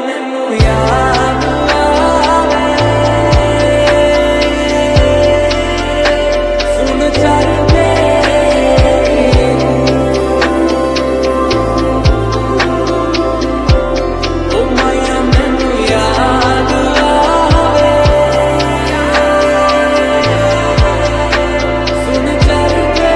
मैनू याद आवे, सुन चलदे ओ माया मैनू याद आवे, सुन चलदे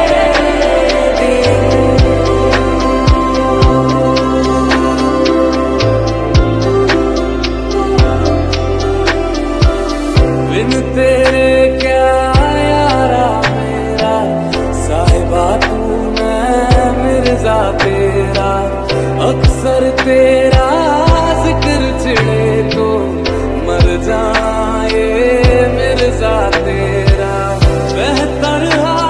बिन तेरे क्या यारा मेरा, साहिबा तू मैं मिर्जा तेरा, अक्सर तेरा जिक्र छिड़े तो मर जाए मिर्जा तेरा। बेहतर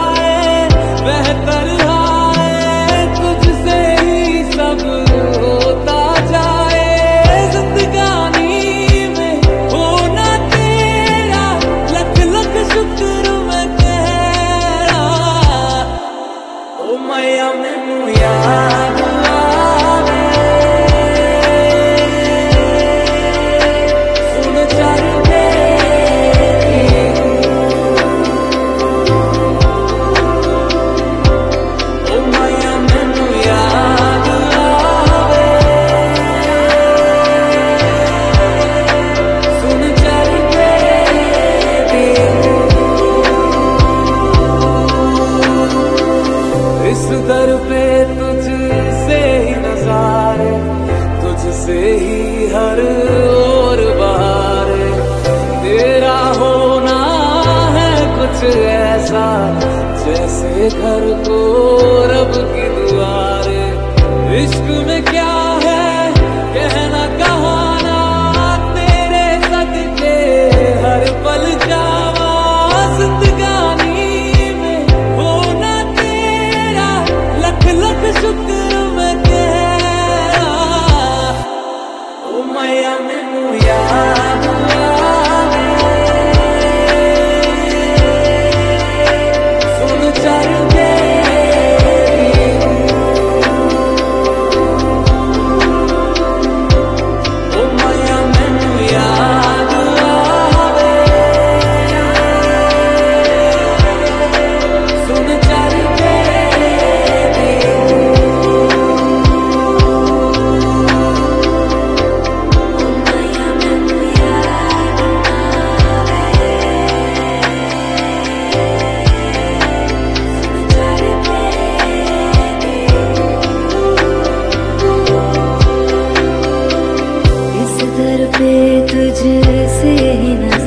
हाय तुझसे ही सब होता जाए, जिंदगानी में होना तेरा लख लख शुक्र मैं तेरा। ओ मैया मैनू याद आवे, सुन चलदे ओ मैया मैनू याद आवे, सुन चलदे इस दर पे तुझसे ही नजारे, तुझसे ही हर ओर बहारे, तेरा होना है कुछ ऐसा जैसे घर को रब की दुआरे। इश्क में क्या है कहना कहाना, तेरे सदके हर पल जावा, जिंदगानी में होना तेरा लख लख शुक्र मैं तेरा। ओ मैया मैनू याद आवे, सुन चलदे ओ मैया मैनू याद आवे, सुन चलदे इस दर पे तुझसे ही